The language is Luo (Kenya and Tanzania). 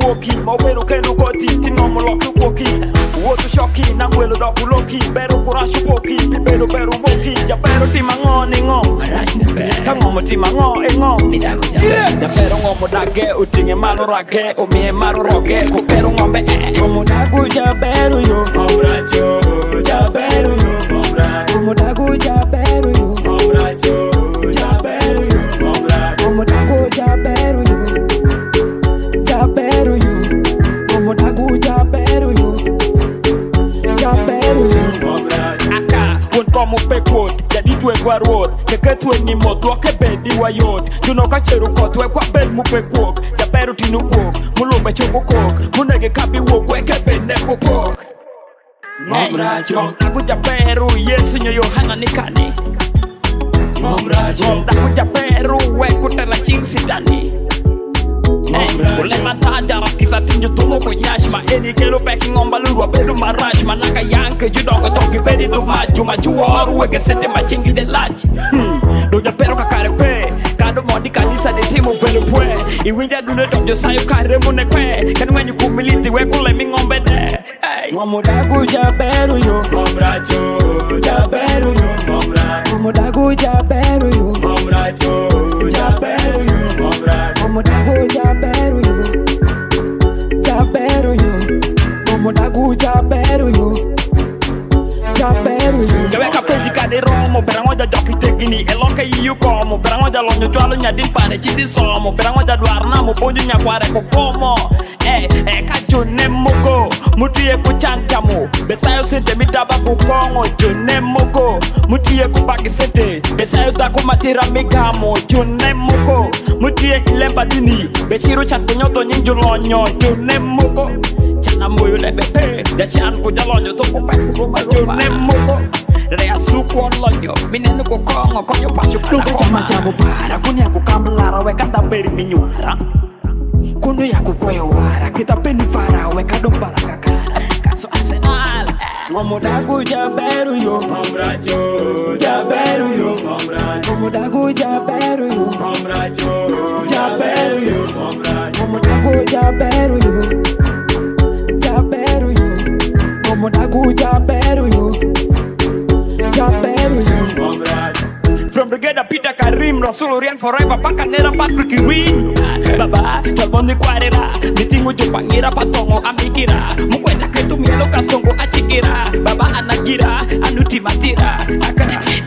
woki mo bero kenu koti tinomo loku woki woto shoki na gwelo doku loki bero kurashu woki bibero beru woki ya bero timango ni ngo kango timango engo ya bero ngomo dage utinge malo rage umie malo roge ko bero ngombe ngomo dagu ya bero yo omrajo ya bero yo omrajo ngomo dagu ya bero yo omrajo ya bero yo omrajo ngomo dagu ya bero yo ya bero yo ngomo dagu ya bero yo ya bero yo omrajo aka won tomo pekot jadi tuwe kwa road keke tuwe ni moto ke bedi wa yot juno ka cheru ko tuwe kwa bed mu pekok ya bero tinu kok mulumbe chobo kok munege kabi wok we ke bende kokok Ngomrajo aku japeru Yesu nyo Yohana nikani Ngomrajo aku japeru we kutela ching sitani Kule mataja rakisa tinju tumo kunyashma Eni kelo peki ngomba lurwa bedu marashma Naka yanke judongo toki bedi du maju Majuwaru wege sete machingi de laji Do japeru kakarepe Kado mondi kanisa de timu pele pwe Iwinja dune tojo sayo kare mune kwe Kanu wenyu kumiliti we kule mi ngombe de Ngomodagu japeru yo Ngomrajo japeru yo Ngomrajo Ngomodagu japeru yo Ngomrajo japeru yo Ngomrajo Ngomodagu japeru yo Japeru yo Ngomodagu japeru yo Japeru yo Gaweka peji kade romo Berangoja joki tegini Elonka iyu komo Berangoja lonyo chwalo nyadin pare chidi somo Berangoja duarna mo ponju nyakware kokomo Kajone moko Mutie kuchanchamo Besayo sente mitaba kukongo Jone moko Mutie kubagi sente Besayo dako matira migamo Jone moko Mutie ilemba dini Beshiru chanto nyoto nyinjulonyo Jone moko Chana moyo lebepe Deshan kujalonyo Toko peku ruma Jone moko Rea suku onlonyo Minenu kukongo Konyo pasu kana koma Tuka chama para Kunya kukamlara Wekata beri minyuara Kuno ya kukweyo wara Kita peni fara Weka dombara kakara Kaso Arsenal Ngomodagu jaberu yo Ngomrajo jaberu yo Ngomrajo Ngomodagu jaberu yo Ngomrajo jaberu yo Ngomrajo Ngomodagu jaberu yo Jaberu yo Ngomodagu jaberu yo Jaberu yo Ngomrajo From Brigada Peter Karim Rasul Orian forever Pakanera Patrick Win Baba Kalbondi Kwarera Mitingu Jupangira Patongo Amikira Mukwenda Ketu Mielo Kasongo Achikira Baba Anagira Anuti Matira Akatiti